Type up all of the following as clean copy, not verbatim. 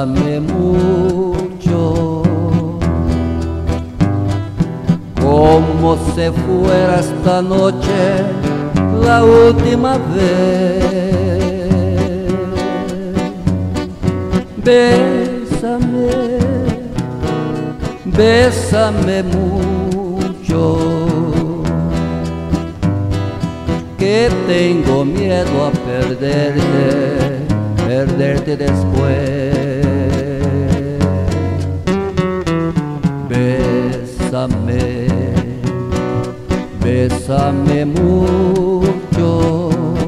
Bésame mucho, como si fuera esta noche la última vez. Bésame, bésame mucho, que tengo miedo a perderte después. Bésame, bésame mucho,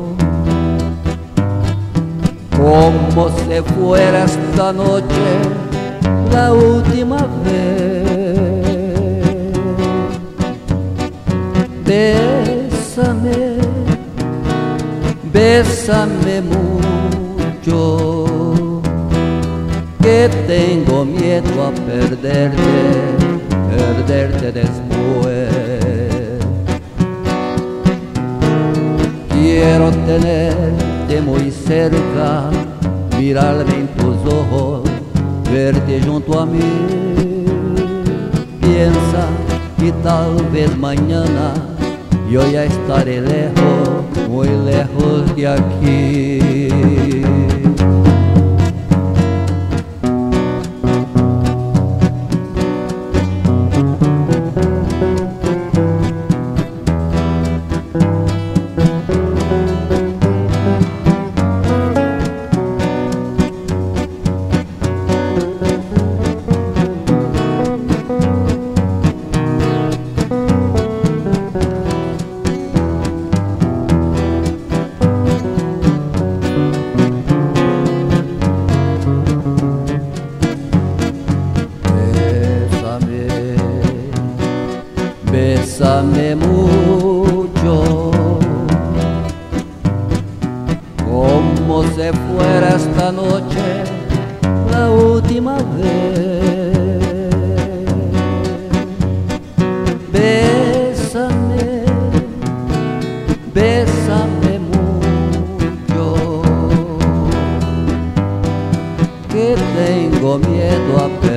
como si fuera esta noche la última vez. Bésame, bésame mucho, que tengo miedo a perderte después. Quiero tenerte muy cerca, mirarme en tus ojos, verte junto a mí. Piensa que tal vez mañana yo ya estaré lejos, muy lejos de aquí. Bésame mucho, como si fuera esta noche la última vez. Bésame, bésame mucho, que tengo miedo a